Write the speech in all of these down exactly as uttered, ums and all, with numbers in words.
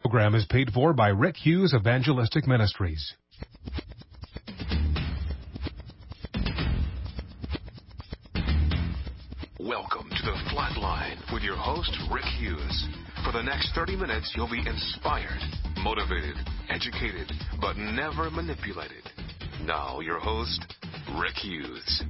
program is paid for by Rick Hughes Evangelistic Ministries. Welcome to the Flatline with your host, Rick Hughes. For the next thirty minutes, you'll be inspired, motivated, educated, but never manipulated. Now, your host, Rick Hughes.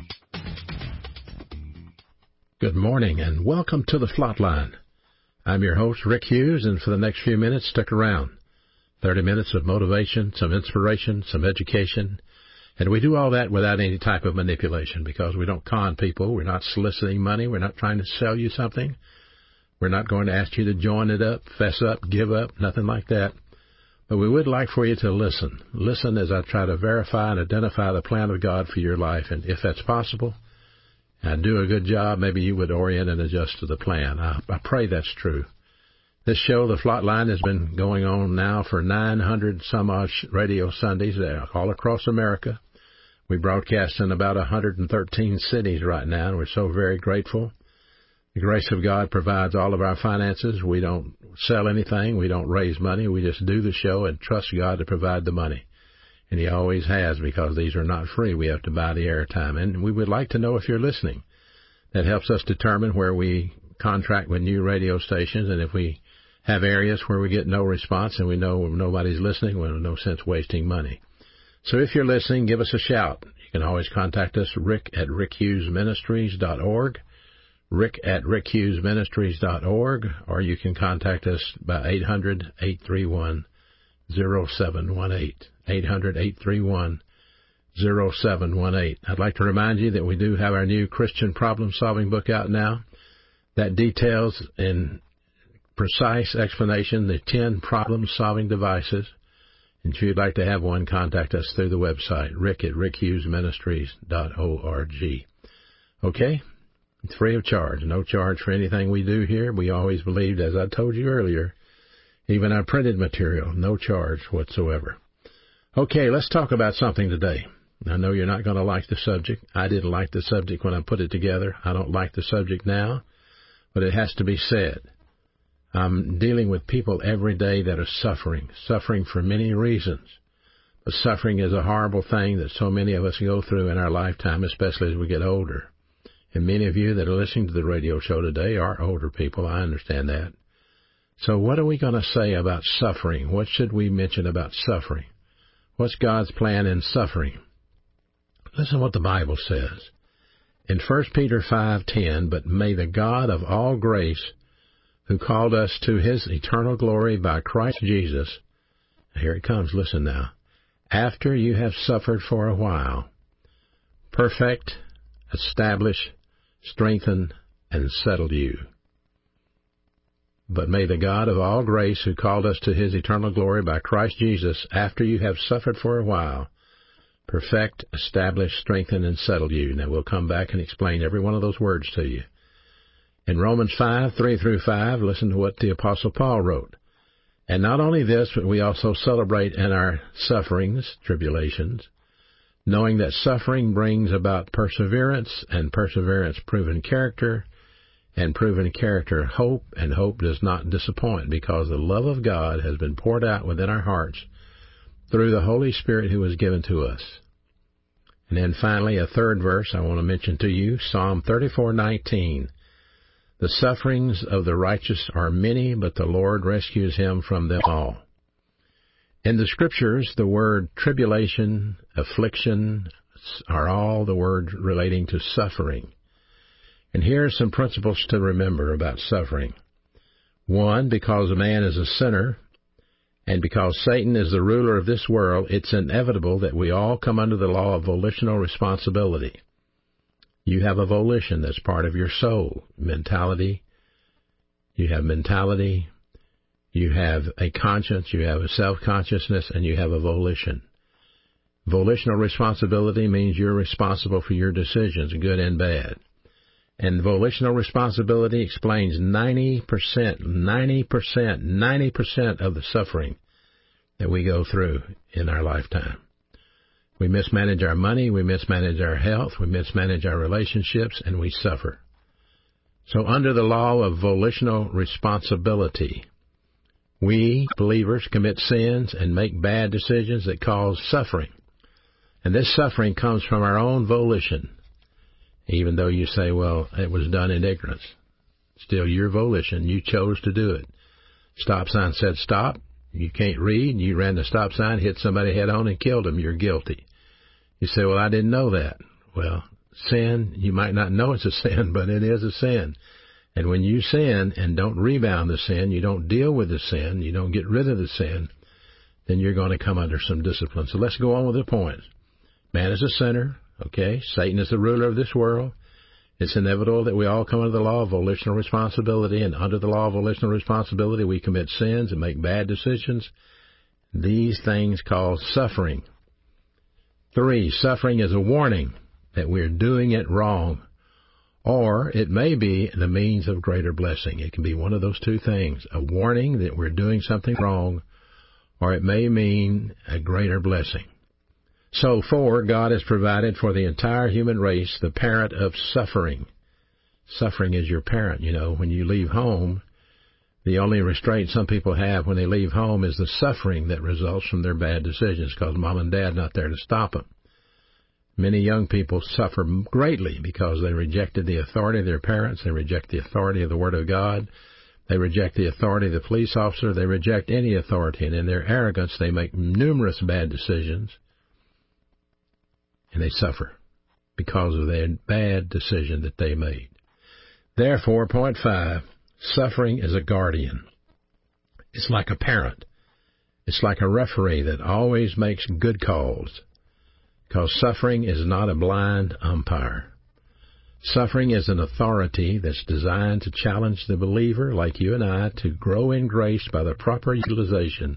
Good morning and welcome to the Flatline. I'm your host, Rick Hughes, and for the next few minutes, stick around. thirty minutes of motivation, some inspiration, some education. And we do all that without any type of manipulation because we don't con people. We're not soliciting money. We're not trying to sell you something. We're not going to ask you to join it up, fess up, give up, nothing like that. But we would like for you to listen. Listen as I try to verify and identify the plan of God for your life. And if that's possible, and do a good job, maybe you would orient and adjust to the plan. I, I pray that's true. This show, The Flatline, has been going on now for nine hundred some odd radio Sundays all across America. We broadcast in about one hundred thirteen cities right now, and we're so very grateful. The grace of God provides all of our finances. We don't sell anything. We don't raise money. We just do the show and trust God to provide the money. And He always has, because these are not free. We have to buy the airtime. And we would like to know if you're listening. That helps us determine where we contract with new radio stations. And if we have areas where we get no response and we know nobody's listening, well, no sense wasting money. So if you're listening, give us a shout. You can always contact us, rick at rick hughes ministries dot org, rick at rick hughes ministries dot org, or you can contact us by eight hundred, eight three one, zero seven one eight. eight hundred, eight three one, zero seven one eight. I'd like to remind you that we do have our new Christian problem-solving book out now that details in precise explanation the ten problem-solving devices. And if you'd like to have one, contact us through the website, rick at rick hughes ministries dot org. Okay? It's free of charge. No charge for anything we do here. We always believed, as I told you earlier, even our printed material, no charge whatsoever. Okay, let's talk about something today. I know you're not going to like the subject. I didn't like the subject when I put it together. I don't like the subject now, but it has to be said. I'm dealing with people every day that are suffering, suffering for many reasons. But suffering is a horrible thing that so many of us go through in our lifetime, especially as we get older. And many of you that are listening to the radio show today are older people. I understand that. So what are we going to say about suffering? What should we mention about suffering? What's God's plan in suffering? Listen to what the Bible says. In First Peter five ten, but may the God of all grace, who called us to His eternal glory by Christ Jesus, here it comes, listen now, after you have suffered for a while, perfect, establish, strengthen, and settle you. But may the God of all grace, who called us to His eternal glory by Christ Jesus, after you have suffered for a while, perfect, establish, strengthen, and settle you. Now, we'll come back and explain every one of those words to you. In Romans five, three through five, listen to what the Apostle Paul wrote. And not only this, but we also celebrate in our sufferings, tribulations, knowing that suffering brings about perseverance, and perseverance proven character, and proven character hope, and hope does not disappoint, because the love of God has been poured out within our hearts through the Holy Spirit who was given to us. And then finally, a third verse I want to mention to you, Psalm thirty-four nineteen. The sufferings of the righteous are many, but the Lord rescues him from them all. In the Scriptures, the word tribulation, affliction, are all the words relating to suffering. And here are some principles to remember about suffering. One, because a man is a sinner, and because Satan is the ruler of this world, it's inevitable that we all come under the law of volitional responsibility. You have a volition that's part of your soul, mentality. You have mentality. You have a conscience. You have a self-consciousness, and you have a volition. Volitional responsibility means you're responsible for your decisions, good and bad. And volitional responsibility explains ninety percent, ninety percent, ninety percent of the suffering that we go through in our lifetime. We mismanage our money, we mismanage our health, we mismanage our relationships, and we suffer. So under the law of volitional responsibility, We, believers, commit sins and make bad decisions that cause suffering. And this suffering comes from our own volition. Even though you say, well, it was done in ignorance. Still your volition. You chose to do it. Stop sign said stop. You can't read. You ran the stop sign, hit somebody head on, and killed them. You're guilty. You say, well, I didn't know that. Well, sin, you might not know it's a sin, but it is a sin. And when you sin and don't rebound the sin, you don't deal with the sin, you don't get rid of the sin, then you're going to come under some discipline. So let's go on with the points. Man is a sinner, okay? Satan is the ruler of this world. It's inevitable that we all come under the law of volitional responsibility, and under the law of volitional responsibility, we commit sins and make bad decisions. These things cause suffering. Three, suffering is a warning that we're doing it wrong. Or it may be the means of greater blessing. It can be one of those two things, a warning that we're doing something wrong, or it may mean a greater blessing. So, four, God has provided for the entire human race the parent of suffering. Suffering is your parent. You know, when you leave home, the only restraint some people have when they leave home is the suffering that results from their bad decisions, because mom and dad not there to stop them. Many young people suffer greatly because they rejected the authority of their parents. They reject the authority of the Word of God. They reject the authority of the police officer. They reject any authority. And in their arrogance, they make numerous bad decisions. And they suffer because of their bad decision that they made. Therefore, point five, suffering is a guardian. It's like a parent. It's like a referee that always makes good calls. Because suffering is not a blind umpire. Suffering is an authority that's designed to challenge the believer, like you and I, to grow in grace by the proper utilization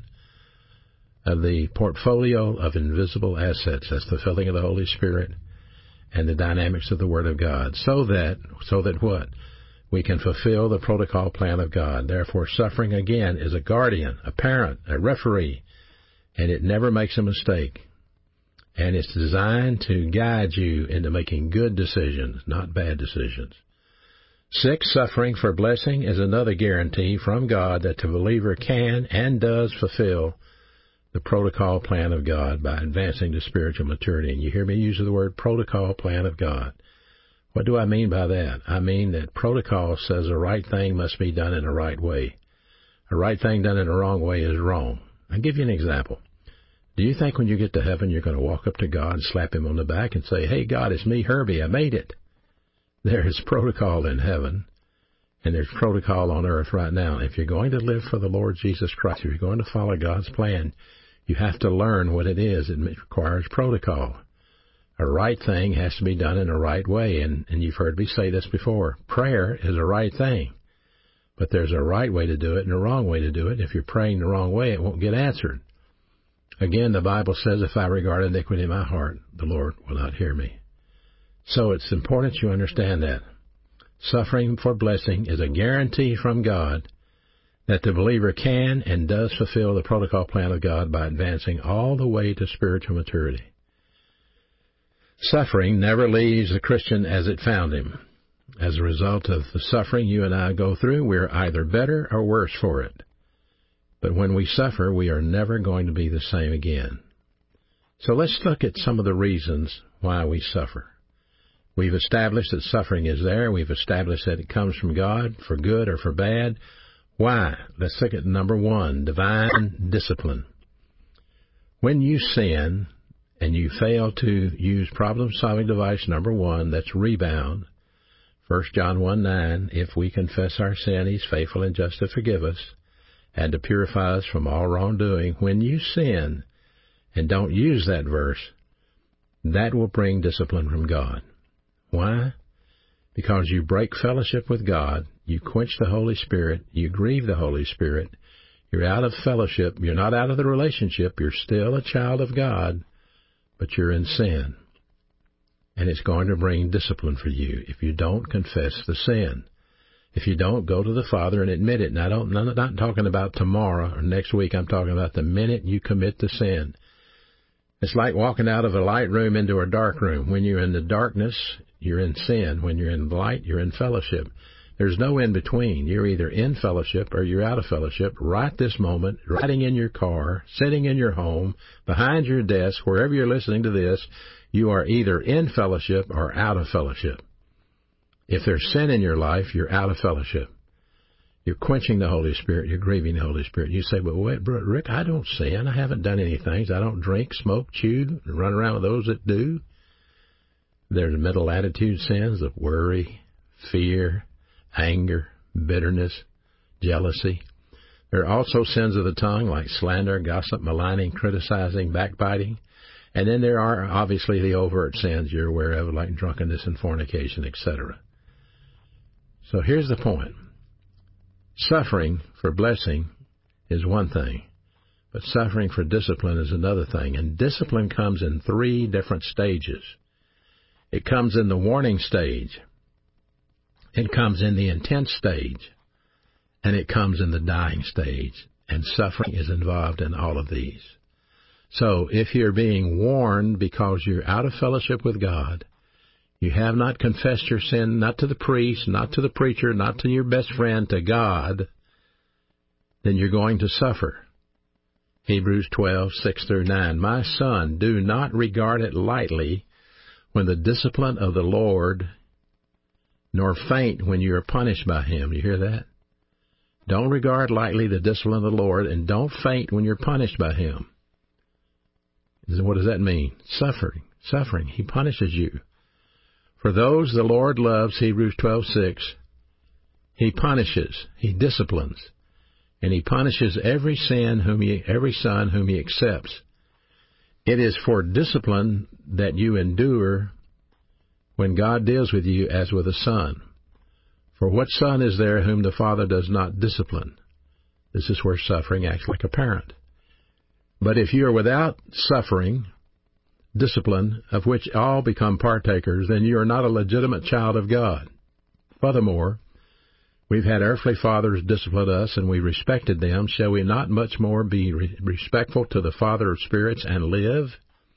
of the portfolio of invisible assets. That's the filling of the Holy Spirit and the dynamics of the Word of God. So that, so that what? We can fulfill the protocol plan of God. Therefore, suffering, again, is a guardian, a parent, a referee, and it never makes a mistake. And it's designed to guide you into making good decisions, not bad decisions. Six, suffering for blessing is another guarantee from God that the believer can and does fulfill the protocol plan of God by advancing to spiritual maturity. And you hear me use the word protocol plan of God. What do I mean by that? I mean that protocol says a right thing must be done in a right way. A right thing done in a wrong way is wrong. I'll give you an example. Do you think when you get to heaven you're going to walk up to God and slap him on the back and say, hey, God, it's me, Herbie, I made it? There is protocol in heaven, and there's protocol on earth right now. If you're going to live for the Lord Jesus Christ, if you're going to follow God's plan, you have to learn what it is. It requires protocol. A right thing has to be done in a right way, and, and you've heard me say this before. Prayer is a right thing, but there's a right way to do it and a wrong way to do it. If you're praying the wrong way, it won't get answered. Again, the Bible says, if I regard iniquity in my heart, the Lord will not hear me. So it's important you understand that. Suffering for blessing is a guarantee from God that the believer can and does fulfill the protocol plan of God by advancing all the way to spiritual maturity. Suffering never leaves the Christian as it found him. As a result of the suffering you and I go through, we're either better or worse for it. But when we suffer, we are never going to be the same again. So let's look at some of the reasons why we suffer. We've established that suffering is there. We've established that it comes from God for good or for bad. Why? Let's look at number one, divine discipline. When you sin and you fail to use problem-solving device number one, that's rebound. First John one nine, if we confess our sin, he's faithful and just to forgive us and to purify us from all wrongdoing. When you sin and don't use that verse, that will bring discipline from God. Why? Because you break fellowship with God, you quench the Holy Spirit, you grieve the Holy Spirit, you're out of fellowship, you're not out of the relationship, you're still a child of God, but you're in sin. And it's going to bring discipline for you if you don't confess the sin. If you don't go to the Father and admit it. And I don't, I'm not talking about tomorrow or next week. I'm talking about the minute you commit the sin. It's like walking out of a light room into a dark room. When you're in the darkness, you're in sin. When you're in the light, you're in fellowship. There's no in between. You're either in fellowship or you're out of fellowship right this moment, riding in your car, sitting in your home, behind your desk, wherever you're listening to this. You are either in fellowship or out of fellowship. If there's sin in your life, you're out of fellowship. You're quenching the Holy Spirit. You're grieving the Holy Spirit. You say, but wait, Rick, I don't sin. I haven't done any things. I don't drink, smoke, chew, and run around with those that do. There's mental attitude sins of worry, fear, anger, bitterness, jealousy. There are also sins of the tongue like slander, gossip, maligning, criticizing, backbiting. And then there are obviously the overt sins you're aware of like drunkenness and fornication, et cetera. So here's the point. Suffering for blessing is one thing, but suffering for discipline is another thing. And discipline comes in three different stages. It comes in the warning stage. It comes in the intense stage. And it comes in the dying stage. And suffering is involved in all of these. So if you're being warned because you're out of fellowship with God, you have not confessed your sin, not to the priest, not to the preacher, not to your best friend, to God, then you're going to suffer. Hebrews twelve, six through nine. My son, do not regard it lightly when the discipline of the Lord, nor faint when you are punished by him. You hear that? Don't regard lightly the discipline of the Lord, and don't faint when you're punished by him. What does that mean? Suffering. Suffering. He punishes you. For those the Lord loves, Hebrews twelve, six, he punishes, he disciplines, and he punishes every sin whom he, every son whom he accepts. It is for discipline that you endure when God deals with you as with a son. For what son is there whom the Father does not discipline? This is where suffering acts like a parent. But if you are without suffering, discipline, of which all become partakers, then you are not a legitimate child of God. Furthermore, we've had earthly fathers discipline us, and we respected them. Shall we not much more be re- respectful to the Father of spirits and live?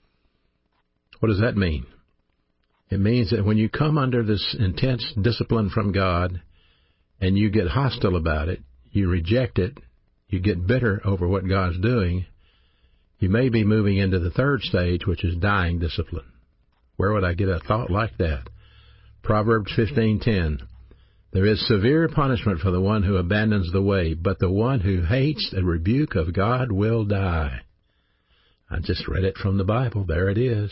What does that mean? It means that when you come under this intense discipline from God, and you get hostile about it, you reject it, you get bitter over what God's doing, you may be moving into the third stage, which is dying discipline. Where would I get a thought like that? Proverbs fifteen ten. There is severe punishment for the one who abandons the way, but the one who hates the rebuke of God will die. I just read it from the Bible. There it is.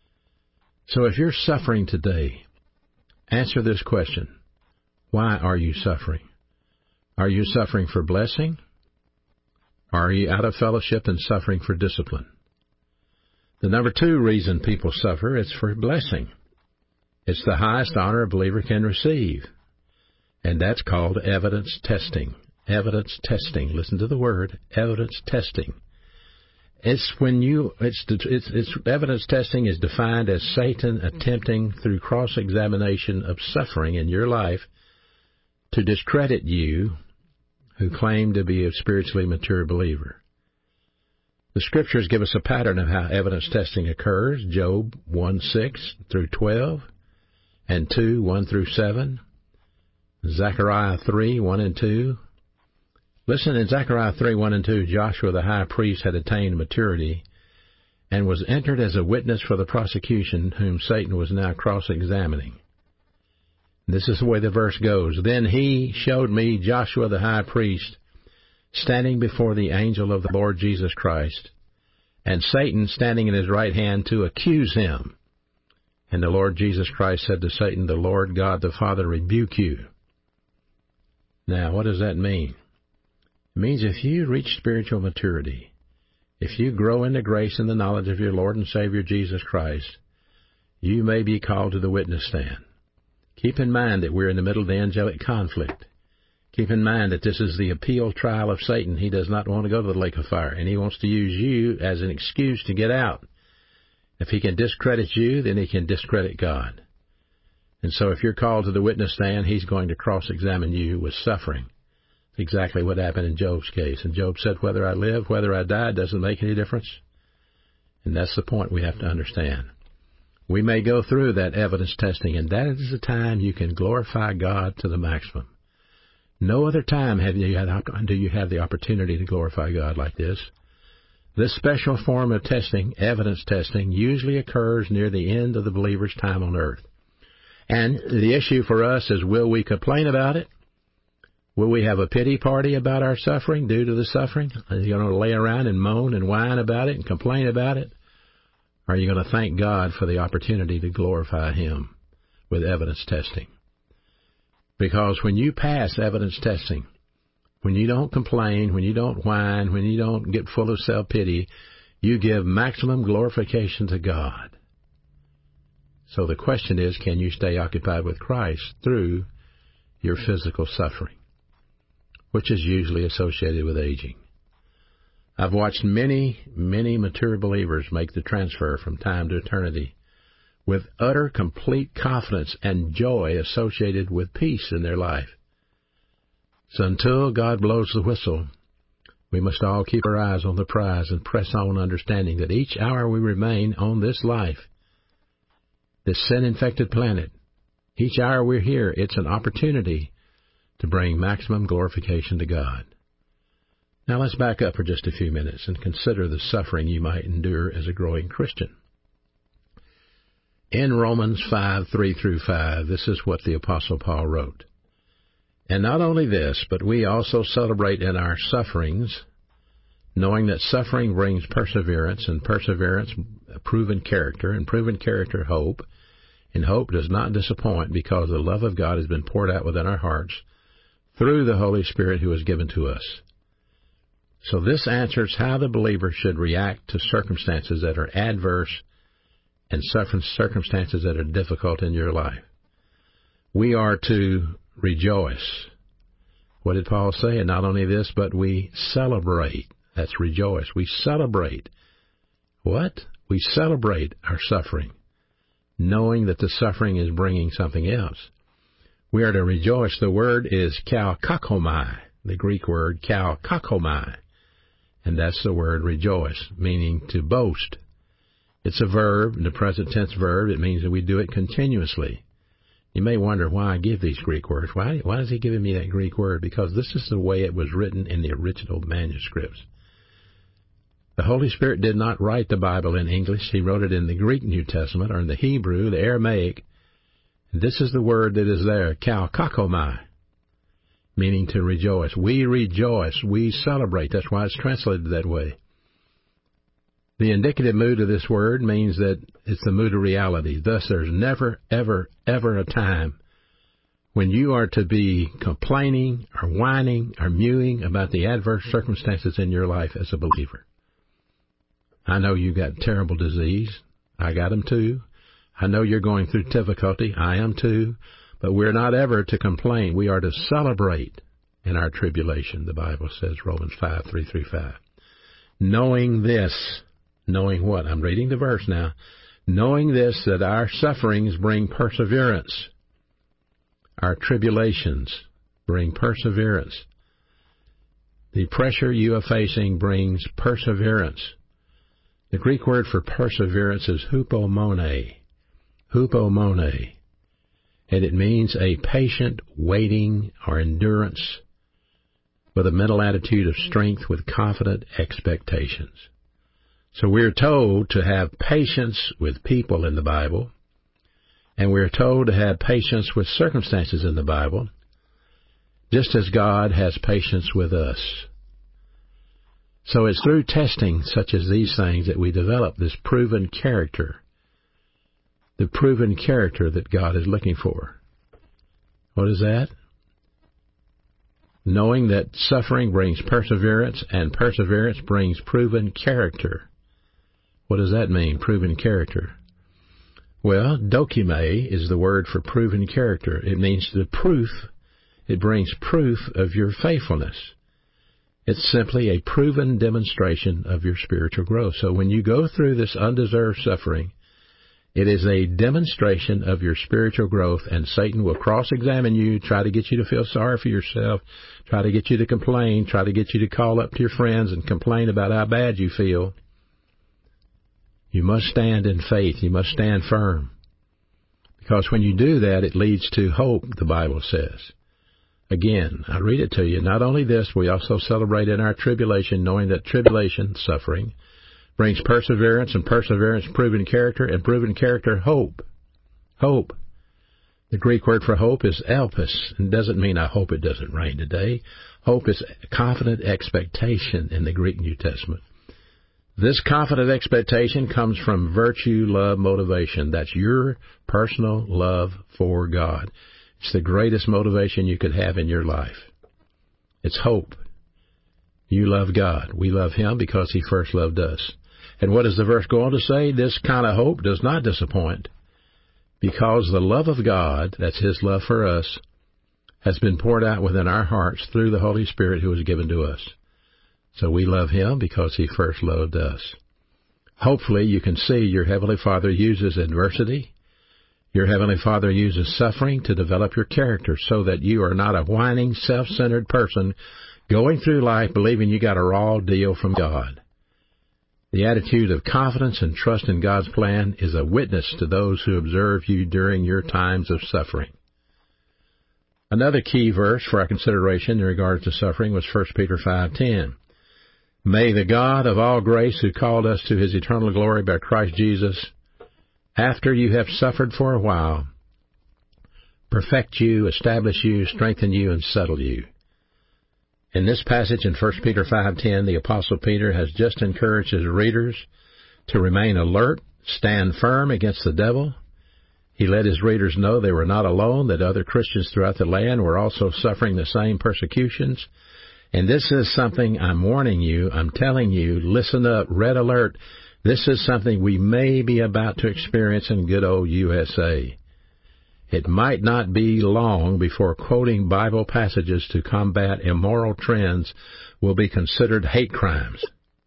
So if you're suffering today, answer this question. Why are you suffering? Are you suffering for blessing? Are you out of fellowship and suffering for discipline? The number two reason people suffer is for blessing. It's the highest honor a believer can receive. And that's called evidence testing. Evidence testing. Listen to the word, evidence testing. It's when you, it's, it's, it's evidence testing is defined as Satan attempting through cross-examination of suffering in your life to discredit you who claim to be a spiritually mature believer. The Scriptures give us a pattern of how evidence testing occurs. Job one, six through twelve, and two, one through seven. Zechariah three, one and two. Listen, in Zechariah three, one and two, Joshua the high priest had attained maturity and was entered as a witness for the prosecution whom Satan was now cross-examining. This is the way the verse goes. Then he showed me Joshua the high priest standing before the angel of the Lord Jesus Christ, and Satan standing in his right hand to accuse him. And the Lord Jesus Christ said to Satan, the Lord God the Father rebuke you. Now, what does that mean? It means if you reach spiritual maturity, if you grow into grace and the knowledge of your Lord and Savior Jesus Christ, you may be called to the witness stand. Keep in mind that we're in the middle of the angelic conflict. Keep in mind that this is the appeal trial of Satan. He does not want to go to the lake of fire, and he wants to use you as an excuse to get out. If he can discredit you, then he can discredit God. And so if you're called to the witness stand, he's going to cross-examine you with suffering. It's exactly what happened in Job's case. And Job said, whether I live, whether I die, doesn't make any difference. And that's the point we have to understand. We may go through that evidence testing, and that is the time you can glorify God to the maximum. No other time have you had, do you have the opportunity to glorify God like this. This special form of testing, evidence testing, usually occurs near the end of the believer's time on earth. And the issue for us is, will we complain about it? Will we have a pity party about our suffering due to the suffering? Are you going to lay around and moan and whine about it and complain about it? Or are you going to thank God for the opportunity to glorify Him with evidence testing? Because when you pass evidence testing, when you don't complain, when you don't whine, when you don't get full of self-pity, you give maximum glorification to God. So the question is, can you stay occupied with Christ through your physical suffering, which is usually associated with aging? I've watched many, many mature believers make the transfer from time to eternity with utter, complete confidence and joy associated with peace in their life. So until God blows the whistle, we must all keep our eyes on the prize and press on, understanding that each hour we remain on this life, this sin-infected planet, each hour we're here, it's an opportunity to bring maximum glorification to God. Now let's back up for just a few minutes and consider the suffering you might endure as a growing Christian. In Romans five, three through five, this is what the Apostle Paul wrote. And not only this, but we also celebrate in our sufferings, knowing that suffering brings perseverance, and perseverance proven character, and proven character hope, and hope does not disappoint, because the love of God has been poured out within our hearts through the Holy Spirit who is given to us. So this answers how the believer should react to circumstances that are adverse and circumstances that are difficult in your life. We are to rejoice. What did Paul say? And not only this, but we celebrate. That's rejoice. We celebrate. What? We celebrate our suffering, knowing that the suffering is bringing something else. We are to rejoice. The word is kalkakomai, the Greek word kalkakomai, and that's the word rejoice, meaning to boast. It's a verb, the present tense verb. It means that we do it continuously. You may wonder why I give these Greek words. Why, why is he giving me that Greek word? Because this is the way it was written in the original manuscripts. The Holy Spirit did not write the Bible in English. He wrote it in the Greek New Testament, or in the Hebrew, the Aramaic. And this is the word that is there, kalkakomai, meaning to rejoice. We rejoice. We celebrate. That's why it's translated that way. The indicative mood of this word means that it's the mood of reality. Thus, there's never, ever, ever a time when you are to be complaining or whining or mewing about the adverse circumstances in your life as a believer. I know you got terrible disease. I got them too. I know you're going through difficulty. I am too. But we're not ever to complain. We are to celebrate in our tribulation, the Bible says, Romans five, three through five. Knowing this, knowing what? I'm reading the verse now. Knowing this, that our sufferings bring perseverance. Our tribulations bring perseverance. The pressure you are facing brings perseverance. The Greek word for perseverance is hupomone. Hupomone. And it means a patient waiting or endurance with a mental attitude of strength with confident expectations. So we're told to have patience with people in the Bible, and we're told to have patience with circumstances in the Bible, just as God has patience with us. So it's through testing such as these things that we develop this proven character, the proven character that God is looking for. What is that? Knowing that suffering brings perseverance, and perseverance brings proven character. What does that mean, proven character? Well, dokime is the word for proven character. It means the proof. It brings proof of your faithfulness. It's simply a proven demonstration of your spiritual growth. So when you go through this undeserved suffering, it is a demonstration of your spiritual growth, and Satan will cross-examine you, try to get you to feel sorry for yourself, try to get you to complain, try to get you to call up to your friends and complain about how bad you feel. You must stand in faith. You must stand firm. Because when you do that, it leads to hope, the Bible says. Again, I read it to you. Not only this, we also celebrate in our tribulation, knowing that tribulation, suffering, brings perseverance, and perseverance, proven character, and proven character, hope. Hope. The Greek word for hope is elpis, and doesn't mean I hope it doesn't rain today. Hope is confident expectation in the Greek New Testament. This confident expectation comes from virtue, love, motivation. That's your personal love for God. It's the greatest motivation you could have in your life. It's hope. You love God. We love Him because He first loved us. And what does the verse go on to say? This kind of hope does not disappoint, because the love of God, that's His love for us, has been poured out within our hearts through the Holy Spirit who was given to us. So we love Him because He first loved us. Hopefully you can see your Heavenly Father uses adversity. Your Heavenly Father uses suffering to develop your character so that you are not a whining, self-centered person going through life believing you got a raw deal from God. The attitude of confidence and trust in God's plan is a witness to those who observe you during your times of suffering. Another key verse for our consideration in regard to suffering was First Peter five ten. May the God of all grace, who called us to His eternal glory by Christ Jesus, after you have suffered for a while, perfect you, establish you, strengthen you, and settle you. In this passage in First Peter five ten, the Apostle Peter has just encouraged his readers to remain alert, stand firm against the devil. He let his readers know they were not alone, that other Christians throughout the land were also suffering the same persecutions. And this is something I'm warning you, I'm telling you, listen up, red alert. This is something we may be about to experience in good old U S A. It might not be long before quoting Bible passages to combat immoral trends will be considered hate crimes.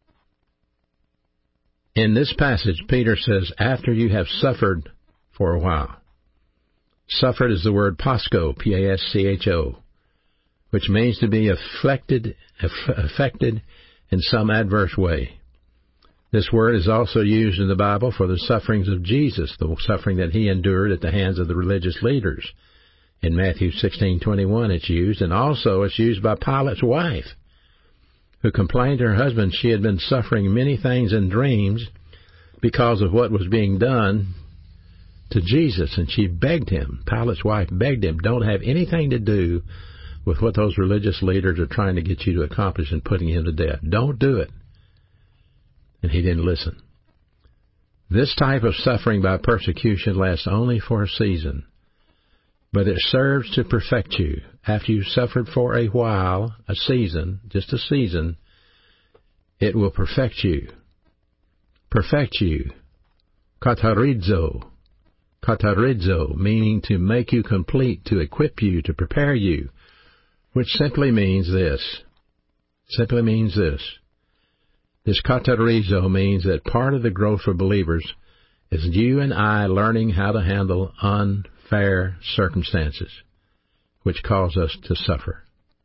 In this passage, Peter says, after you have suffered for a while. Suffered is the word pascho, P A S C H O, which means to be afflicted, affected in some adverse way. This word is also used in the Bible for the sufferings of Jesus, the suffering that He endured at the hands of the religious leaders. In Matthew sixteen twenty-one it's used, and also it's used by Pilate's wife, who complained to her husband she had been suffering many things in dreams because of what was being done to Jesus, and she begged him, Pilate's wife begged him, don't have anything to do with what those religious leaders are trying to get you to accomplish in putting him to death. Don't do it. And he didn't listen. This type of suffering by persecution lasts only for a season, but it serves to perfect you. After you've suffered for a while, a season, just a season, it will perfect you. Perfect you. Katarizo. Katarizo, meaning to make you complete, to equip you, to prepare you, which simply means this. Simply means this. This katarizo means that part of the growth for believers is you and I learning how to handle unfair circumstances, which cause us to suffer.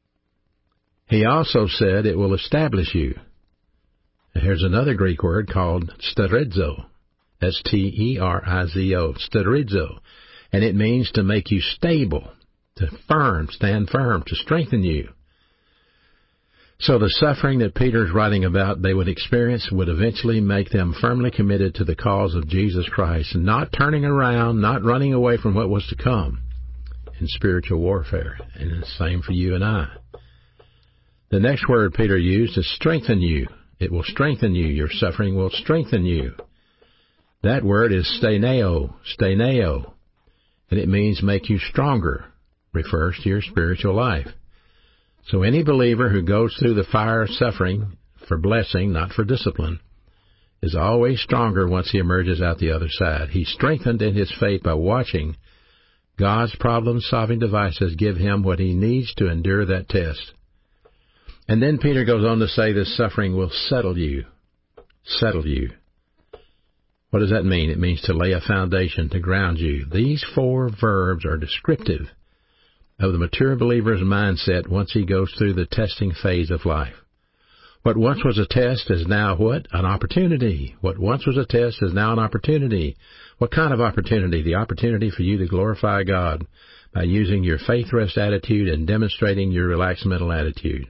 He also said it will establish you. And here's another Greek word called sterizo, S T E R I Z O, sterizo, and it means to make you stable, to firm, stand firm, to strengthen you. So the suffering that Peter is writing about they would experience would eventually make them firmly committed to the cause of Jesus Christ, not turning around, not running away from what was to come in spiritual warfare. And the same for you and I. The next word Peter used is strengthen you. It will strengthen you. Your suffering will strengthen you. That word is steneo, steneo, and it means make you stronger, refers to your spiritual life. So any believer who goes through the fire of suffering for blessing, not for discipline, is always stronger once he emerges out the other side. He's strengthened in his faith by watching God's problem-solving devices give him what he needs to endure that test. And then Peter goes on to say this suffering will settle you. Settle you. What does that mean? It means to lay a foundation, to ground you. These four verbs are descriptive of the mature believer's mindset once he goes through the testing phase of life. What once was a test is now what? An opportunity. What once was a test is now an opportunity. What kind of opportunity? The opportunity for you to glorify God by using your faith rest attitude and demonstrating your relaxed mental attitude.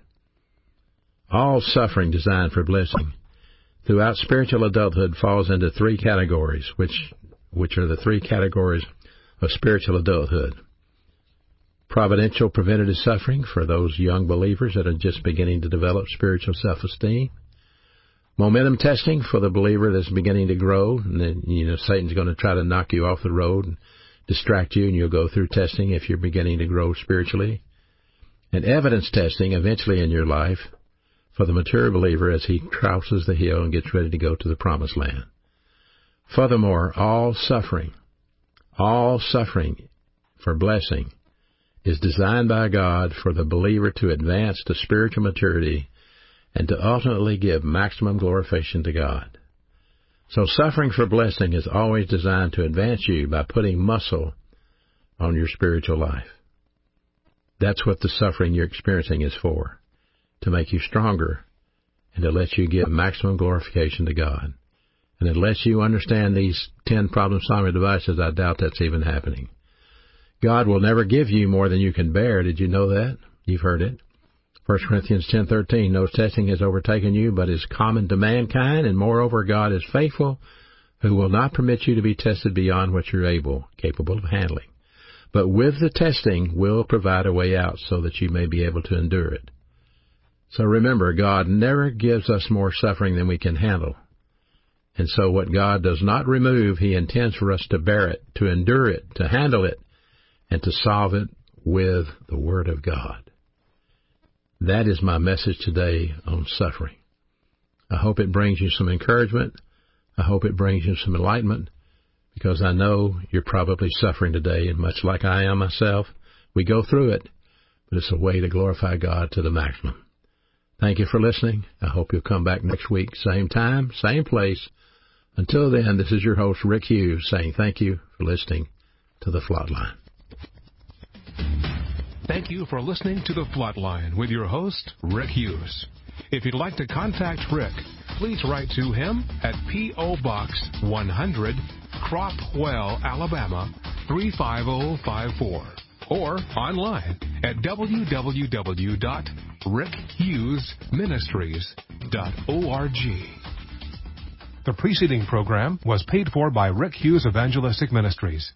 All suffering designed for blessing throughout spiritual adulthood falls into three categories, which which are the three categories of spiritual adulthood. Providential preventative suffering for those young believers that are just beginning to develop spiritual self-esteem. Momentum testing for the believer that's beginning to grow, and then, you know, Satan's going to try to knock you off the road and distract you, and you'll go through testing if you're beginning to grow spiritually. And evidence testing eventually in your life for the mature believer as he crosses the hill and gets ready to go to the promised land. Furthermore, all suffering, all suffering for blessing is designed by God for the believer to advance to spiritual maturity and to ultimately give maximum glorification to God. So suffering for blessing is always designed to advance you by putting muscle on your spiritual life. That's what the suffering you're experiencing is for, to make you stronger and to let you give maximum glorification to God. And unless you understand these ten problem-solving devices, I doubt that's even happening. God will never give you more than you can bear. Did you know that? You've heard it. First Corinthians ten thirteen, no testing has overtaken you, but is common to mankind, and moreover God is faithful, who will not permit you to be tested beyond what you're able, capable of handling. But with the testing will provide a way out so that you may be able to endure it. So remember, God never gives us more suffering than we can handle. And so what God does not remove, He intends for us to bear it, to endure it, to handle it, and to solve it with the Word of God. That is my message today on suffering. I hope it brings you some encouragement. I hope it brings you some enlightenment, because I know you're probably suffering today, and much like I am myself, we go through it, but it's a way to glorify God to the maximum. Thank you for listening. I hope you'll come back next week, same time, same place. Until then, this is your host, Rick Hughes, saying thank you for listening to The Flatline. Thank you for listening to The Flatline with your host, Rick Hughes. If you'd like to contact Rick, please write to him at P O. Box one hundred, Cropwell, Alabama three five zero five four, or online at w w w dot rick hughes ministries dot org. The preceding program was paid for by Rick Hughes Evangelistic Ministries.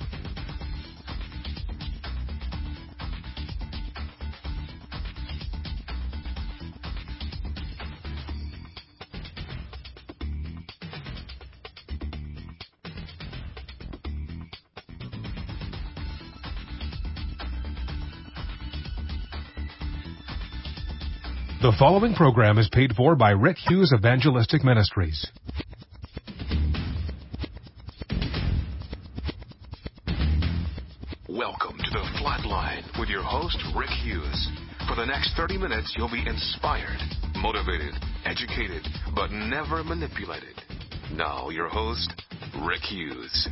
The following program is paid for by Rick Hughes Evangelistic Ministries. Welcome to The Flatline with your host, Rick Hughes. For the next thirty minutes, you'll be inspired, motivated, educated, but never manipulated. Now, your host, Rick Hughes.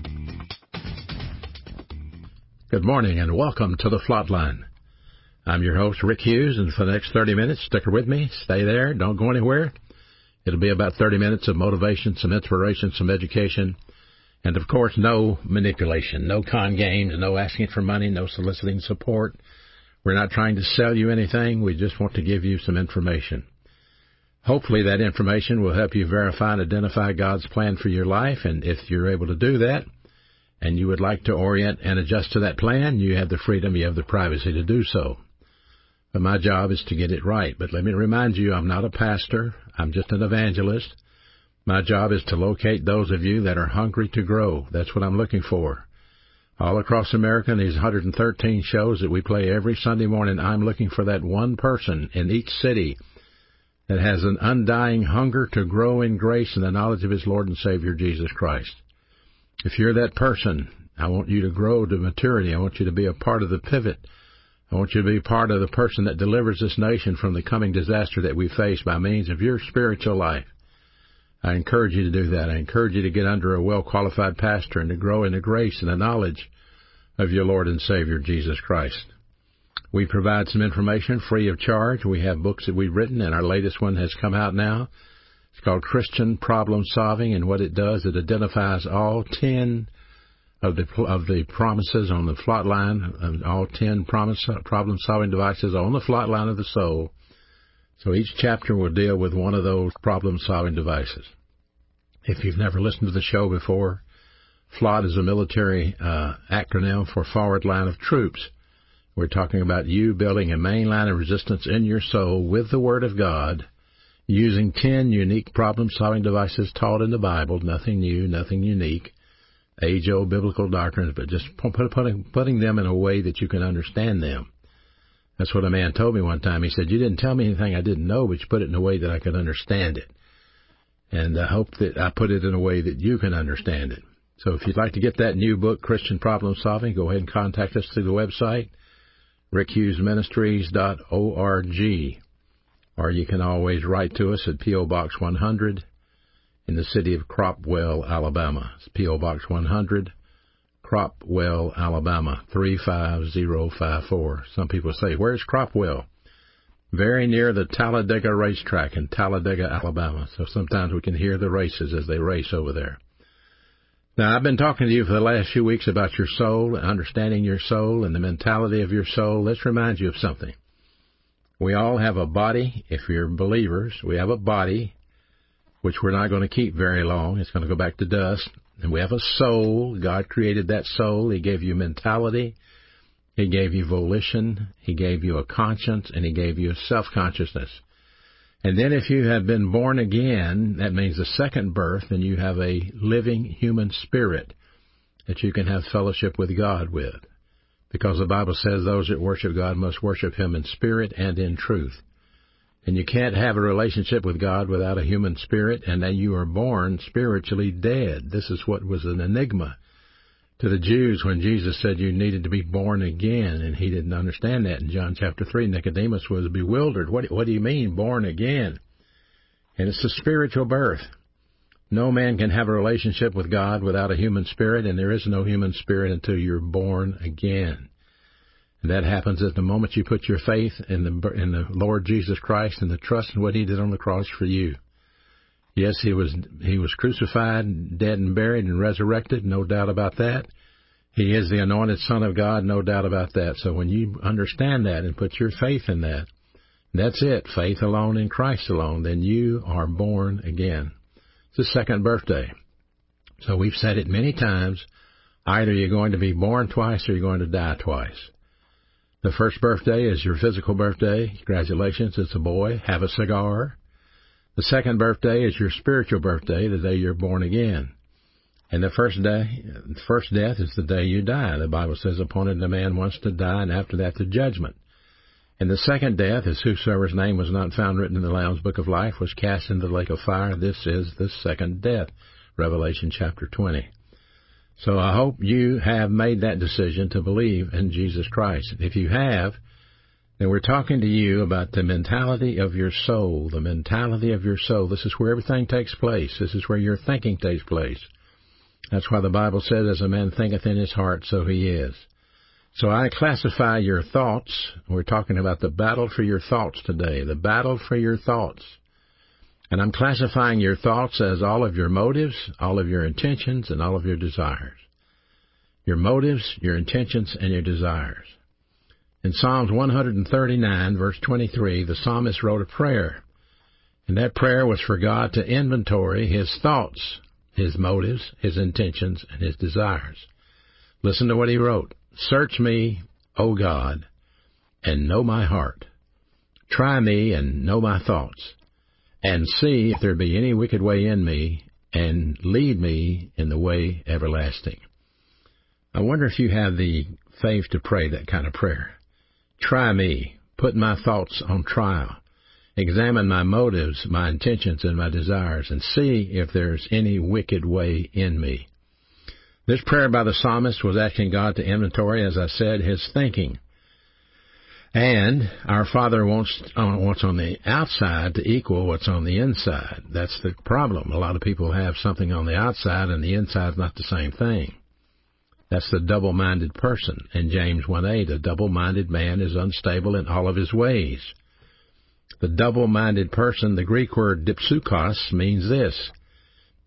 Good morning and welcome to The Flatline. I'm your host, Rick Hughes, and for the next thirty minutes, stick with me. Stay there. Don't go anywhere. It'll be about thirty minutes of motivation, some inspiration, some education, and, of course, no manipulation, no con games, no asking for money, no soliciting support. We're not trying to sell you anything. We just want to give you some information. Hopefully that information will help you verify and identify God's plan for your life, and if you're able to do that and you would like to orient and adjust to that plan, you have the freedom, you have the privacy to do so. But my job is to get it right. But let me remind you, I'm not a pastor. I'm just an evangelist. My job is to locate those of you that are hungry to grow. That's what I'm looking for. All across America, in these one hundred thirteen shows that we play every Sunday morning, I'm looking for that one person in each city that has an undying hunger to grow in grace and the knowledge of His Lord and Savior, Jesus Christ. If you're that person, I want you to grow to maturity. I want you to be a part of the pivot. I want you to be part of the person that delivers this nation from the coming disaster that we face by means of your spiritual life. I encourage you to do that. I encourage you to get under a well-qualified pastor and to grow in the grace and the knowledge of your Lord and Savior, Jesus Christ. We provide some information free of charge. We have books that we've written, and our latest one has come out now. It's called Christian Problem Solving, and what it does, it identifies all ten of the of the promises on the flot line, all ten promise, problem-solving devices on the flot line of the soul. So each chapter will deal with one of those problem-solving devices. If you've never listened to the show before, FLOT is a military uh, acronym for Forward Line of Troops. We're talking about you building a main line of resistance in your soul with the Word of God, using ten unique problem-solving devices taught in the Bible, nothing new, nothing unique, age-old biblical doctrines, but just putting, putting them in a way that you can understand them. That's what a man told me one time. He said, you didn't tell me anything I didn't know, but you put it in a way that I could understand it. And I hope that I put it in a way that you can understand it. So if you'd like to get that new book, Christian Problem Solving, go ahead and contact us through the website, rick hughes ministries dot org. Or you can always write to us at P O. Box one hundred in the city of Cropwell, Alabama. It's P O. Box one hundred, Cropwell, Alabama, three five zero five four. Some people say, where's Cropwell? Very near the Talladega racetrack in Talladega, Alabama. So sometimes we can hear the races as they race over there. Now, I've been talking to you for the last few weeks about your soul, understanding your soul and the mentality of your soul. Let's remind you of something. We all have a body. If you're believers, we have a body, which we're not going to keep very long. It's going to go back to dust. And we have a soul. God created that soul. He gave you mentality. He gave you volition. He gave you a conscience. And He gave you a self-consciousness. And then if you have been born again, that means a second birth, and you have a living human spirit that you can have fellowship with God with. Because the Bible says those that worship God must worship Him in spirit and in truth. And you can't have a relationship with God without a human spirit, and then you are born spiritually dead. This is what was an enigma to the Jews when Jesus said you needed to be born again, and He didn't understand that. In John chapter three, Nicodemus was bewildered. What, what do you mean, born again? And it's a spiritual birth. No man can have a relationship with God without a human spirit, and there is no human spirit until you're born again. And that happens at the moment you put your faith in the, in the Lord Jesus Christ and the trust in what He did on the cross for you. Yes, he was he was crucified, dead and buried and resurrected, no doubt about that. He is the anointed Son of God, no doubt about that. So when you understand that and put your faith in that, that's it, faith alone in Christ alone, then you are born again. It's the second birthday. So we've said it many times, either you're going to be born twice or you're going to die twice. The first birthday is your physical birthday. Congratulations, it's a boy. Have a cigar. The second birthday is your spiritual birthday, the day you're born again. And the first day, the first death is the day you die. The Bible says, appointed a man once to die, and after that the judgment. And the second death is whosoever's name was not found written in the Lamb's Book of Life was cast into the lake of fire. This is the second death, Revelation chapter twenty. So I hope you have made that decision to believe in Jesus Christ. If you have, then we're talking to you about the mentality of your soul, the mentality of your soul. This is where everything takes place. This is where your thinking takes place. That's why the Bible says, as a man thinketh in his heart, so he is. So I classify your thoughts. We're talking about the battle for your thoughts today, the battle for your thoughts. And I'm classifying your thoughts as all of your motives, all of your intentions, and all of your desires. Your motives, your intentions, and your desires. In Psalms one thirty-nine, verse twenty-three, the psalmist wrote a prayer. And that prayer was for God to inventory his thoughts, his motives, his intentions, and his desires. Listen to what he wrote. Search me, O God, and know my heart. Try me and know my thoughts, and see if there be any wicked way in me, and lead me in the way everlasting. I wonder if you have the faith to pray that kind of prayer. Try me, put my thoughts on trial, examine my motives, my intentions, and my desires, and see if there's any wicked way in me. This prayer by the psalmist was asking God to inventory, as I said, his thinking. And our Father wants uh, what's on the outside to equal what's on the inside. That's the problem. A lot of people have something on the outside, and the inside's not the same thing. That's the double-minded person. In James one eight, a double-minded man is unstable in all of his ways. The double-minded person, the Greek word dipsukos, means this.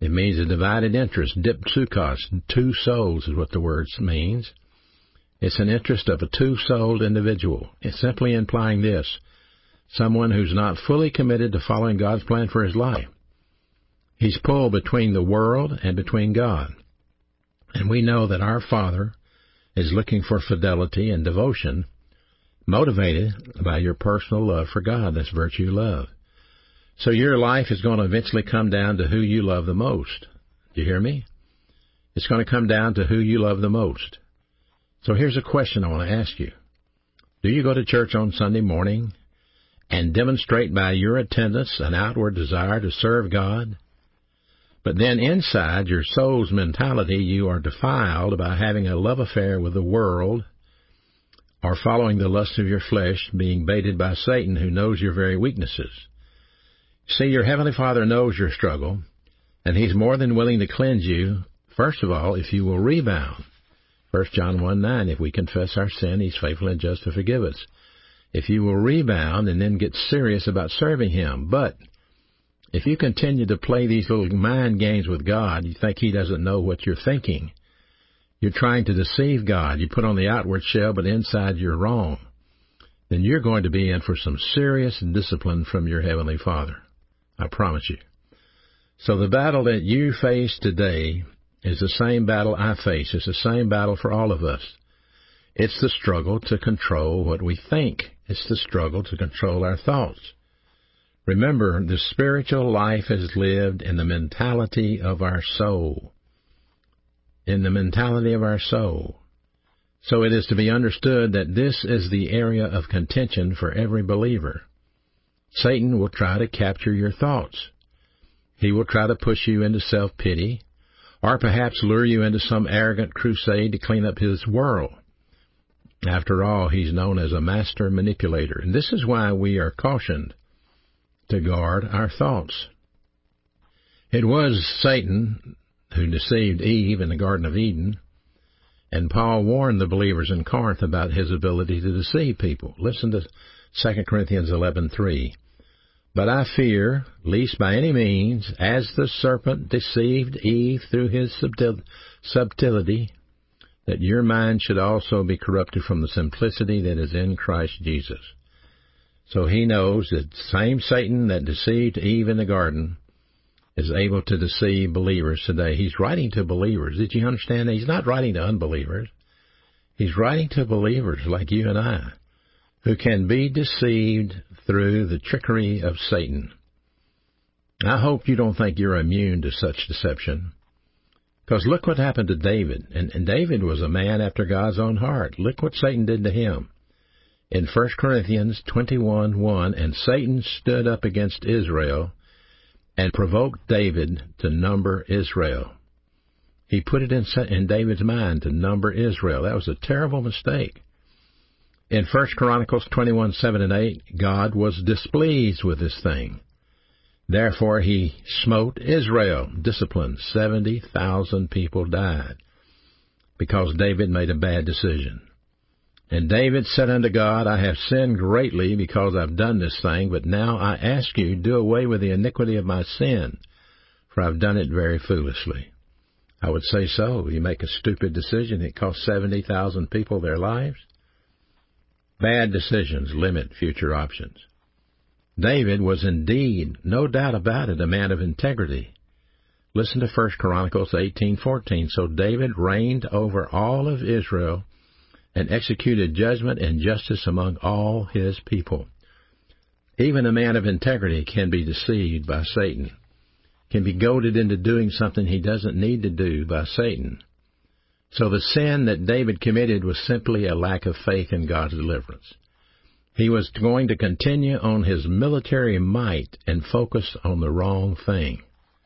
It means a divided interest, dipsukos, two souls is what the word means. It's an interest of a two-souled individual. It's simply implying this: someone who's not fully committed to following God's plan for his life. He's pulled between the world and between God. And we know that our Father is looking for fidelity and devotion, motivated by your personal love for God. That's virtue love. So your life is going to eventually come down to who you love the most. Do you hear me? It's going to come down to who you love the most. So here's a question I want to ask you. Do you go to church on Sunday morning and demonstrate by your attendance an outward desire to serve God? But then inside your soul's mentality, you are defiled by having a love affair with the world or following the lust of your flesh, being baited by Satan, who knows your very weaknesses. See, your Heavenly Father knows your struggle, and He's more than willing to cleanse you, first of all, if you will rebound. First John one nine, if we confess our sin, He's faithful and just to forgive us. If you will rebound and then get serious about serving Him. But if you continue to play these little mind games with God, you think He doesn't know what you're thinking. You're trying to deceive God. You put on the outward shell, but inside you're wrong. Then you're going to be in for some serious discipline from your Heavenly Father. I promise you. So the battle that you face today is the same battle I face. It's the same battle for all of us. It's the struggle to control what we think. It's the struggle to control our thoughts. Remember, the spiritual life is lived in the mentality of our soul. In the mentality of our soul. So it is to be understood that this is the area of contention for every believer. Satan will try to capture your thoughts. He will try to push you into self-pity, or perhaps lure you into some arrogant crusade to clean up his world. After all, he's known as a master manipulator, and this is why we are cautioned to guard our thoughts. It was Satan who deceived Eve in the Garden of Eden, and Paul warned the believers in Corinth about his ability to deceive people. Listen to Second Corinthians eleven three. But I fear, lest by any means, as the serpent deceived Eve through his subtil- subtlety, that your mind should also be corrupted from the simplicity that is in Christ Jesus. So he knows that the same Satan that deceived Eve in the garden is able to deceive believers today. He's writing to believers. Did you understand that? He's not writing to unbelievers. He's writing to believers like you and I, who can be deceived through the trickery of Satan. I hope you don't think you're immune to such deception. Because look what happened to David. And, and David was a man after God's own heart. Look what Satan did to him. In First Corinthians twenty-one one, and Satan stood up against Israel and provoked David to number Israel. He put it in, in David's mind to number Israel. That was a terrible mistake. In First Chronicles twenty-one seven and eight, God was displeased with this thing. Therefore he smote Israel, disciplined. seventy thousand people died because David made a bad decision. And David said unto God, I have sinned greatly because I've done this thing, but now I ask you, do away with the iniquity of my sin, for I've done it very foolishly. I would say so. You make a stupid decision, it costs seventy thousand people their lives. Bad decisions limit future options. David was indeed, no doubt about it, a man of integrity. Listen to First Chronicles eighteen fourteen. So David reigned over all of Israel and executed judgment and justice among all his people. Even a man of integrity can be deceived by Satan, can be goaded into doing something he doesn't need to do by Satan. So the sin that David committed was simply a lack of faith in God's deliverance. He was going to continue on his military might and focus on the wrong thing.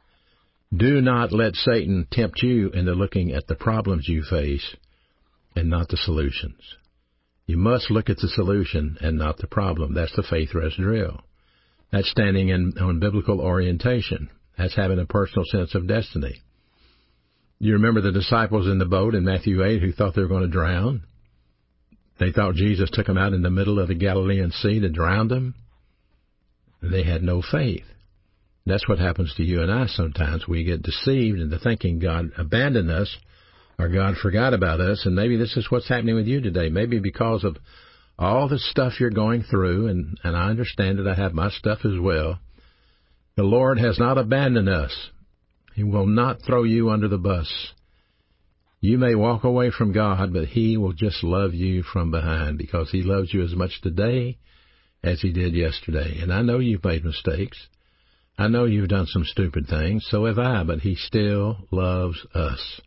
Do not let Satan tempt you into looking at the problems you face and not the solutions. You must look at the solution and not the problem. That's the faith rest drill. That's standing in on biblical orientation. That's having a personal sense of destiny. You remember the disciples in the boat in Matthew eight who thought they were going to drown? They thought Jesus took them out in the middle of the Galilean Sea to drown them. They had no faith. That's what happens to you and I sometimes. We get deceived into thinking God abandoned us or God forgot about us, and maybe this is what's happening with you today. Maybe because of all the stuff you're going through, and, and I understand it, I have my stuff as well. The Lord has not abandoned us. He will not throw you under the bus. You may walk away from God, but He will just love you from behind because He loves you as much today as He did yesterday. And I know you've made mistakes. I know you've done some stupid things, so have I, but He still loves us.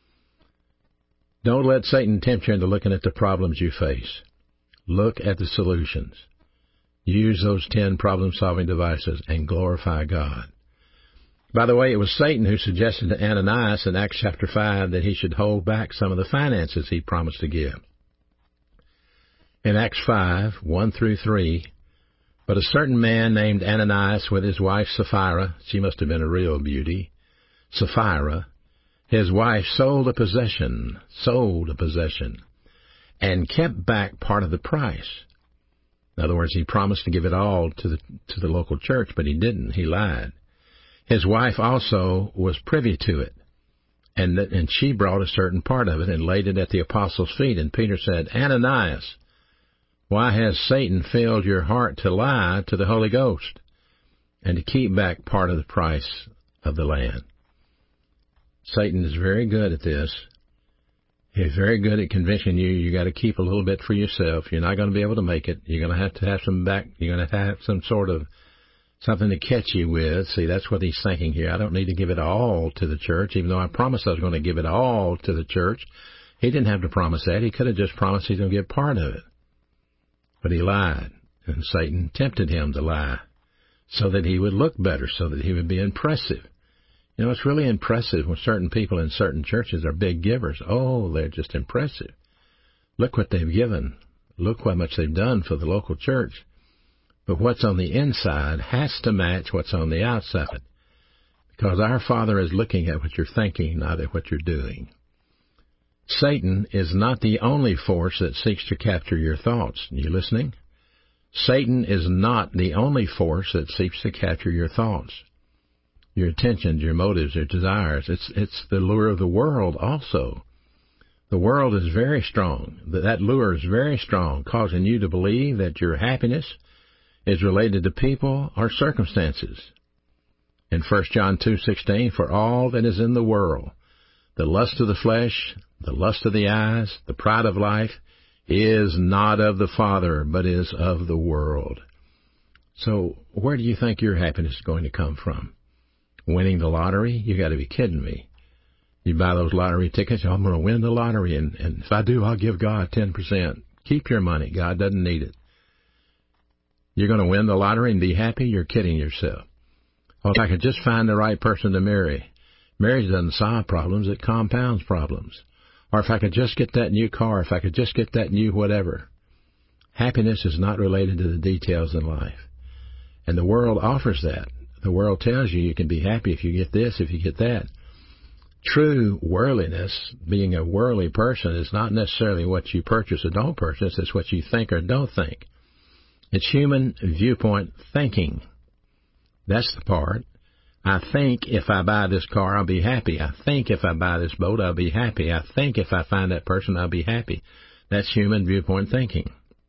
Don't let Satan tempt you into looking at the problems you face. Look at the solutions. Use those ten problem-solving devices and glorify God. By the way, it was Satan who suggested to Ananias in Acts chapter five that he should hold back some of the finances he promised to give. In Acts five, one through three, but a certain man named Ananias with his wife Sapphira, she must have been a real beauty, Sapphira, his wife sold a possession, sold a possession, and kept back part of the price. In other words, he promised to give it all to the to the local church, but he didn't. He lied. His wife also was privy to it, and and she brought a certain part of it and laid it at the apostles' feet. And Peter said, Ananias, why has Satan filled your heart to lie to the Holy Ghost and to keep back part of the price of the land? Satan is very good at this. He's very good at convincing you you got to keep a little bit for yourself. You're not going to be able to make it. You're going to have to have some back. You're going to have some sort of something to catch you with. See, that's what he's thinking here. I don't need to give it all to the church, even though I promised I was going to give it all to the church. He didn't have to promise that. He could have just promised he's going to give part of it. But he lied, and Satan tempted him to lie so that he would look better, so that he would be impressive. You know, it's really impressive when certain people in certain churches are big givers. Oh, they're just impressive. Look what they've given. Look how much they've done for the local church. But what's on the inside has to match what's on the outside. Because our Father is looking at what you're thinking, not at what you're doing. Satan is not the only force that seeks to capture your thoughts. Are you listening? Satan is not the only force that seeks to capture your thoughts, your attentions, your motives, your desires. It's it's the lure of the world also. The world is very strong. That lure is very strong, causing you to believe that your happiness is related to people or circumstances. In First John two sixteen, for all that is in the world, the lust of the flesh, the lust of the eyes, the pride of life, is not of the Father, but is of the world. So where do you think your happiness is going to come from? Winning the lottery? You got to be kidding me. You buy those lottery tickets, I'm going to win the lottery, and, and if I do, I'll give God ten percent. Keep your money. God doesn't need it. You're going to win the lottery and be happy? You're kidding yourself. Well, if I could just find the right person to marry. Marriage doesn't solve problems, it compounds problems. Or if I could just get that new car, if I could just get that new whatever. Happiness is not related to the details in life. And the world offers that. The world tells you you can be happy if you get this, if you get that. True worldliness, being a worldly person, is not necessarily what you purchase or don't purchase. It's what you think or don't think. It's human viewpoint thinking. That's the part. I think if I buy this car, I'll be happy. I think if I buy this boat, I'll be happy. I think if I find that person, I'll be happy. That's human viewpoint thinking.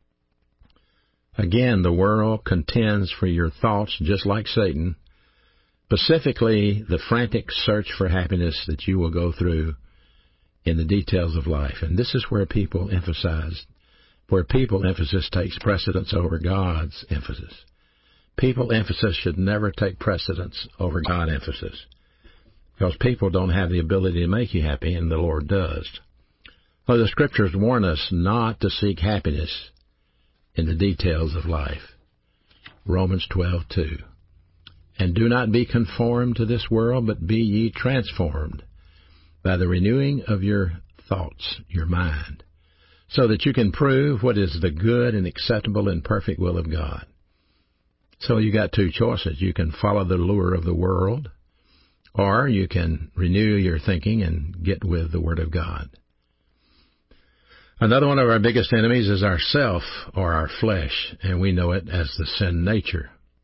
Again, the world contends for your thoughts just like Satan. Specifically, the frantic search for happiness that you will go through in the details of life. And this is where people emphasize, where people emphasis takes precedence over God's emphasis. People emphasis should never take precedence over God emphasis, because people don't have the ability to make you happy, and the Lord does. Well, the Scriptures warn us not to seek happiness in the details of life. Romans twelve two. And do not be conformed to this world, but be ye transformed by the renewing of your thoughts, your mind, so that you can prove what is the good and acceptable and perfect will of God. So you got two choices. You can follow the lure of the world, or you can renew your thinking and get with the Word of God. Another one of our biggest enemies is our self, or our flesh, and we know it as the sin nature.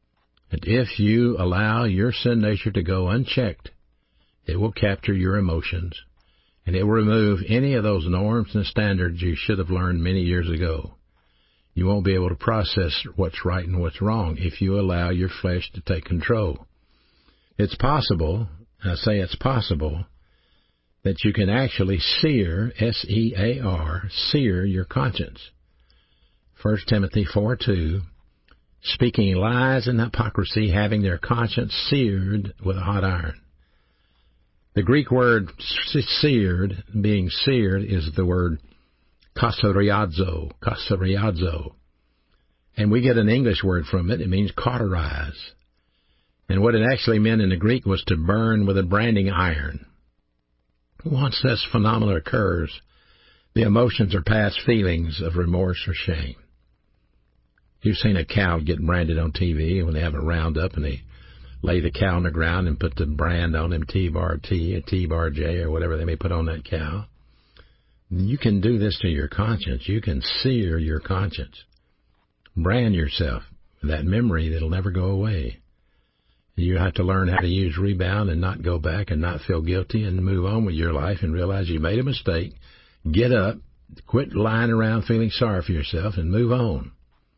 And if you allow your sin nature to go unchecked, it will capture your emotions, and it will remove any of those norms and standards you should have learned many years ago. You won't be able to process what's right and what's wrong if you allow your flesh to take control. It's possible, I say it's possible, that you can actually sear, S E A R, sear your conscience. First Timothy four two, speaking lies and hypocrisy, having their conscience seared with a hot iron. The Greek word seared, being seared, is the word kasariazo, kasariazo. And we get an English word from it. It means cauterize. And what it actually meant in the Greek was to burn with a branding iron. Once this phenomenon occurs, the emotions are past feelings of remorse or shame. You've seen a cow get branded on T V when they have a roundup and they lay the cow on the ground and put the brand on him, T-bar T, or T-bar J, or whatever they may put on that cow. You can do this to your conscience. You can sear your conscience. Brand yourself with that memory that'll never go away. You have to learn how to use rebound and not go back and not feel guilty and move on with your life and realize you made a mistake. Get up, quit lying around feeling sorry for yourself, and move on.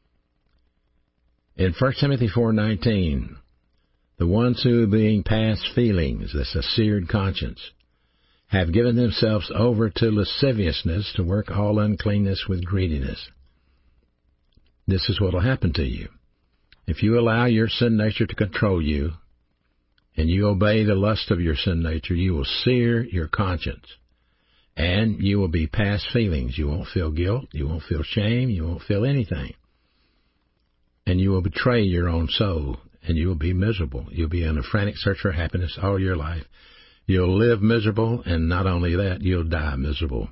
In First Timothy four nineteen, the ones who, being past feelings, that's a seared conscience, have given themselves over to lasciviousness, to work all uncleanness with greediness. This is what will happen to you. If you allow your sin nature to control you, and you obey the lust of your sin nature, you will sear your conscience, and you will be past feelings. You won't feel guilt, you won't feel shame, you won't feel anything. And you will betray your own soul, and you will be miserable. You'll be in a frantic search for happiness all your life. You'll live miserable, and not only that, you'll die miserable.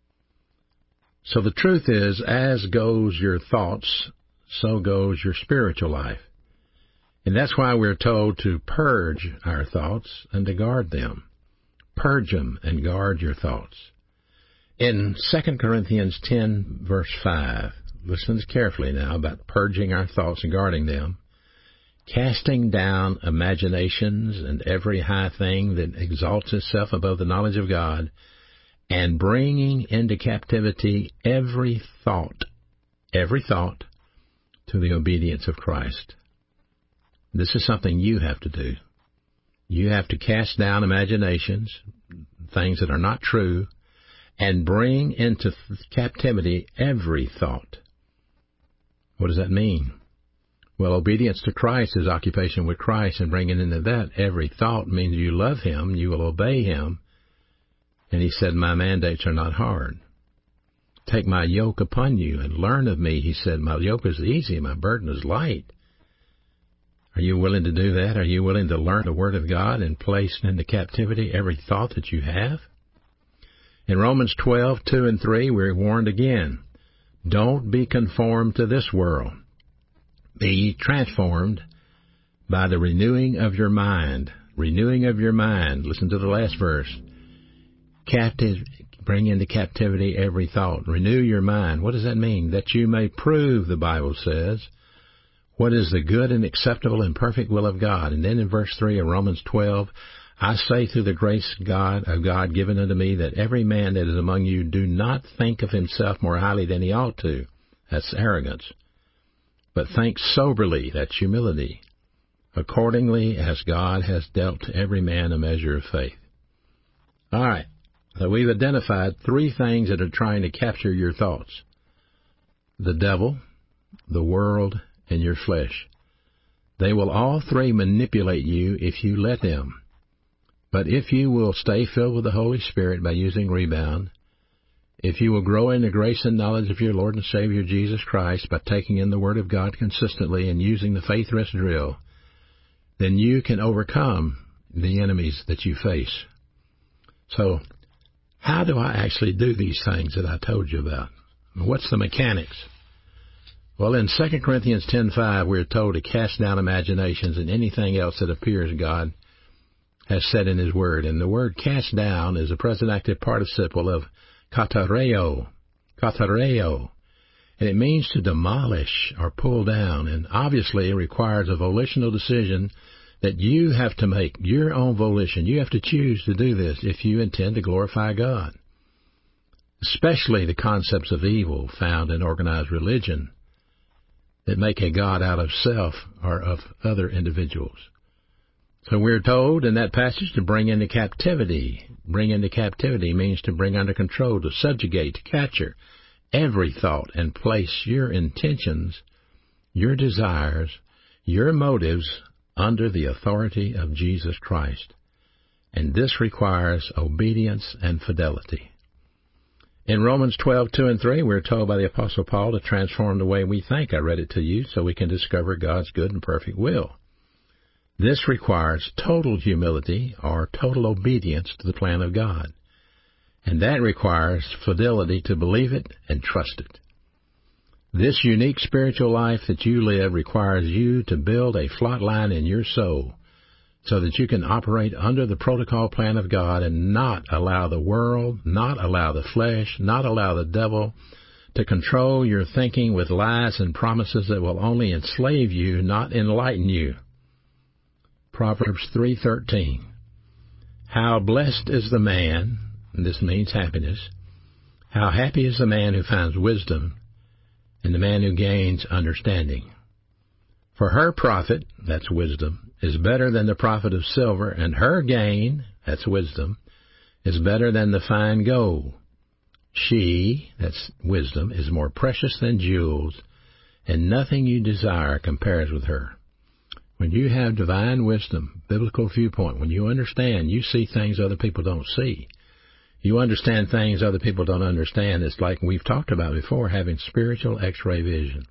So the truth is, as goes your thoughts, so goes your spiritual life. And that's why we're told to purge our thoughts and to guard them. Purge them and guard your thoughts. In Second Corinthians ten, verse five, listen carefully now about purging our thoughts and guarding them. Casting down imaginations and every high thing that exalts itself above the knowledge of God, and bringing into captivity every thought, every thought, to the obedience of Christ. This is something you have to do. You have to cast down imaginations, things that are not true, and bring into captivity every thought. What does that mean? Well, obedience to Christ is occupation with Christ, and bringing into that every thought means you love Him, you will obey Him. And He said, my mandates are not hard. Take my yoke upon you and learn of me. He said, my yoke is easy, my burden is light. Are you willing to do that? Are you willing to learn the Word of God and place into captivity every thought that you have? In Romans twelve, two and three, we're warned again, don't be conformed to this world. Be transformed by the renewing of your mind. Renewing of your mind. Listen to the last verse. Captive, bring into captivity every thought. Renew your mind. What does that mean? That you may prove, the Bible says, what is the good and acceptable and perfect will of God. And then in verse three of Romans twelve, I say through the grace God of God given unto me, that every man that is among you do not think of himself more highly than he ought to. That's arrogance. But think soberly, that's humility, accordingly as God has dealt to every man a measure of faith. All right, so we've identified three things that are trying to capture your thoughts. The devil, the world, and your flesh. They will all three manipulate you if you let them. But if you will stay filled with the Holy Spirit by using rebound, if you will grow in the grace and knowledge of your Lord and Savior Jesus Christ by taking in the Word of God consistently and using the faith rest drill, then you can overcome the enemies that you face. So, how do I actually do these things that I told you about? What's the mechanics? Well, in Second Corinthians ten five, we're told to cast down imaginations and anything else that appears God has said in His Word. And the word cast down is a present active participle of katareo, katareo. And it means to demolish or pull down, and obviously it requires a volitional decision that you have to make, your own volition. You have to choose to do this if you intend to glorify God. Especially the concepts of evil found in organized religion that make a God out of self or of other individuals. So we're told in that passage to bring into captivity. Bring into captivity means to bring under control, to subjugate, to capture every thought and place your intentions, your desires, your motives under the authority of Jesus Christ. And this requires obedience and fidelity. In Romans twelve, two and three, we're told by the Apostle Paul to transform the way we think. I read it to you so we can discover God's good and perfect will. This requires total humility or total obedience to the plan of God. And that requires fidelity to believe it and trust it. This unique spiritual life that you live requires you to build a flot line in your soul so that you can operate under the protocol plan of God and not allow the world, not allow the flesh, not allow the devil to control your thinking with lies and promises that will only enslave you, not enlighten you. Proverbs three thirteen. How blessed is the man, and this means happiness, how happy is the man who finds wisdom, and the man who gains understanding. For her profit, that's wisdom, is better than the profit of silver, and her gain, that's wisdom, is better than the fine gold. She, that's wisdom, is more precious than jewels, and nothing you desire compares with her. When you have divine wisdom, biblical viewpoint, when you understand, you see things other people don't see. You understand things other people don't understand. It's like we've talked about before, having spiritual X-ray vision.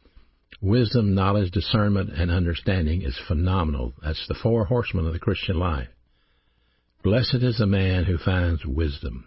Wisdom, knowledge, discernment, and understanding is phenomenal. That's the four horsemen of the Christian life. Blessed is the man who finds wisdom.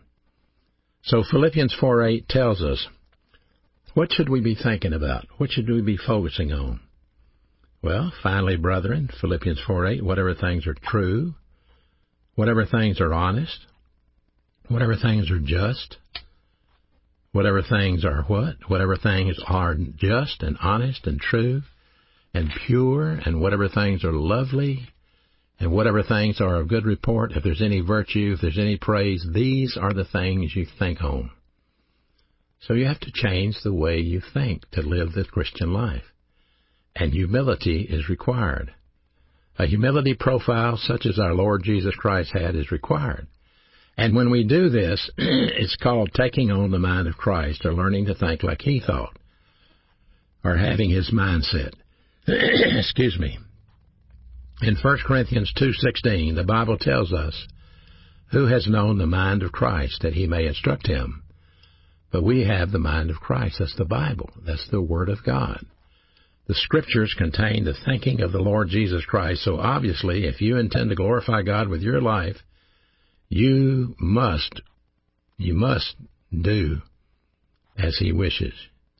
So Philippians four eight tells us, what should we be thinking about? What should we be focusing on? Well, finally, brethren, Philippians four eight, whatever things are true, whatever things are honest, whatever things are just, whatever things are what? Whatever things are just and honest and true and pure, and whatever things are lovely, and whatever things are of good report, if there's any virtue, if there's any praise, these are the things you think on. So you have to change the way you think to live the Christian life. And humility is required. A humility profile such as our Lord Jesus Christ had is required. And when we do this, it's called taking on the mind of Christ, or learning to think like He thought, or having His mindset. Excuse me. In First Corinthians two sixteen, the Bible tells us, who has known the mind of Christ that He may instruct him? But we have the mind of Christ. That's the Bible. That's the Word of God. The Scriptures contain the thinking of the Lord Jesus Christ. So obviously, if you intend to glorify God with your life, you must, you must do as He wishes.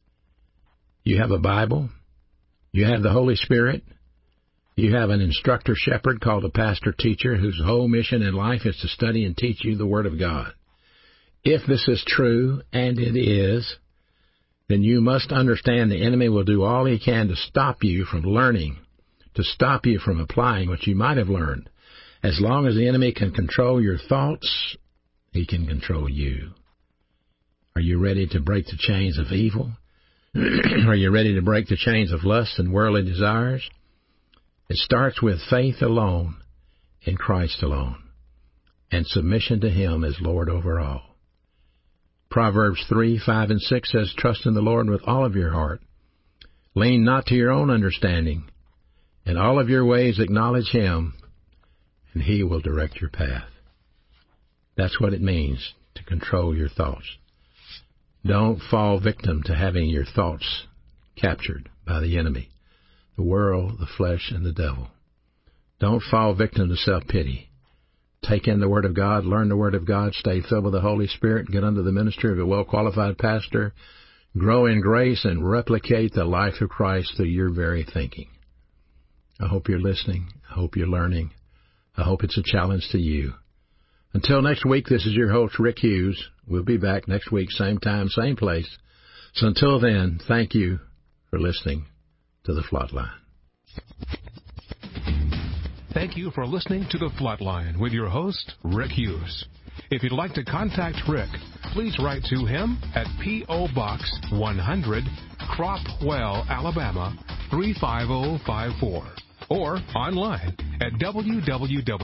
You have a Bible. You have the Holy Spirit. You have an instructor shepherd called a pastor teacher whose whole mission in life is to study and teach you the Word of God. If this is true, and it is, then you must understand the enemy will do all he can to stop you from learning, to stop you from applying what you might have learned. As long as the enemy can control your thoughts, he can control you. Are you ready to break the chains of evil? Are you ready to break the chains of lust and worldly desires? It starts with faith alone in Christ alone, and submission to Him as Lord over all. Proverbs three, five, and six says, trust in the Lord with all of your heart. Lean not to your own understanding. In all of your ways acknowledge Him, and He will direct your path. That's what it means to control your thoughts. Don't fall victim to having your thoughts captured by the enemy, the world, the flesh, and the devil. Don't fall victim to self-pity. Take in the Word of God, learn the Word of God, stay filled with the Holy Spirit, get under the ministry of a well-qualified pastor, grow in grace, and replicate the life of Christ through your very thinking. I hope you're listening. I hope you're learning. I hope it's a challenge to you. Until next week, this is your host, Rick Hughes. We'll be back next week, same time, same place. So until then, thank you for listening to The Flatline. Thank you for listening to The Flatline with your host, Rick Hughes. If you'd like to contact Rick, please write to him at P O. Box one hundred, Cropwell, Alabama three five zero five four, or online at w w w